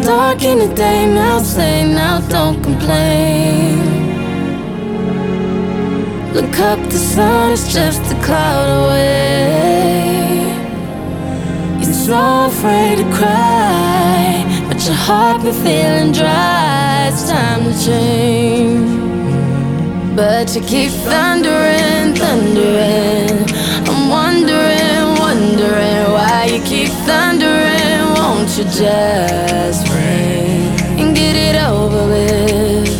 dark in the day, now say, now don't complain. Look up, the sun is just a cloud away. You're so afraid to cry, but your heart been feeling dry. It's time to change, but you keep thundering, thundering. I'm wondering, wondering why you keep thundering. Won't you just ring and get it over with?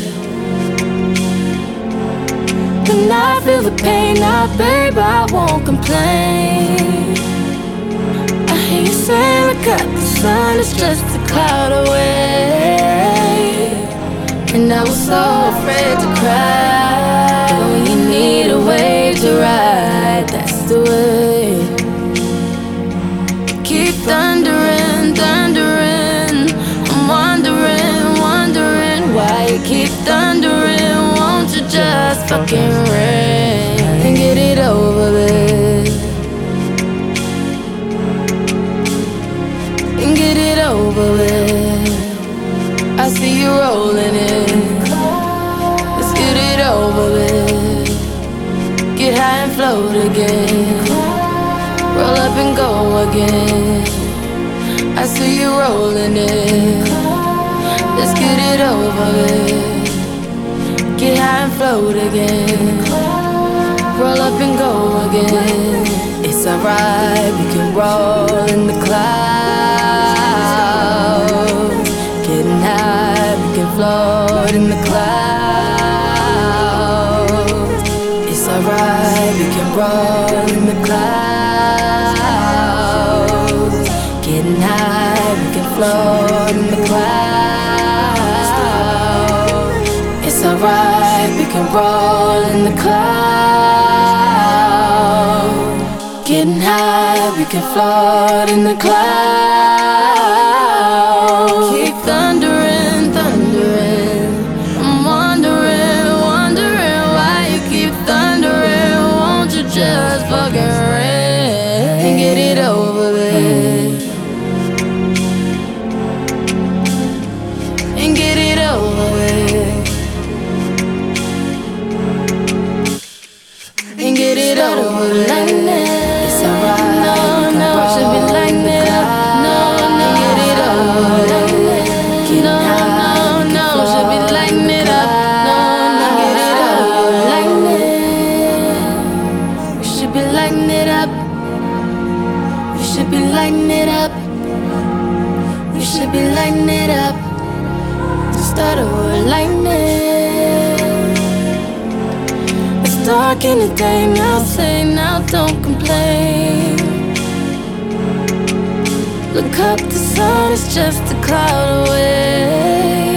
When I feel the pain now, babe, I won't complain. I hear you say, look up, the sun is just a cloud away. And I was so afraid to cry. When you need a way to ride, that's the way. Keep thundering, thundering. I'm wondering, wondering why you keep thundering. Won't you just fucking ring and get it over with? And get it over with. I see you rolling in. Let's get it over with. Get high and float again. Roll up and go again. I see you rolling in. Let's get it over with. Get high and float again. Roll up and go again. It's alright, we can roll in the clouds. Getting high, we can float in the clouds. It's alright, we can roll in the clouds. Getting high, we can float in the clouds. It's alright, we can roll in the clouds. Getting high, we can float in the clouds. Keep thundering, thundering. I'm wondering, wondering why you keep thundering. Won't you just fucking ring and get it over with? And get it over with. And get it over with. It's alright. No, no, it should be like that. No, no, get it over with. No, no, no, it should be lighting it up. No, no, get it over like that. We should be lighting it up. We should be lighting it up. We should be lighting it up. Start over lightning. It's dark in the day, now say, now don't complain. Look up, the sun is just a cloud away.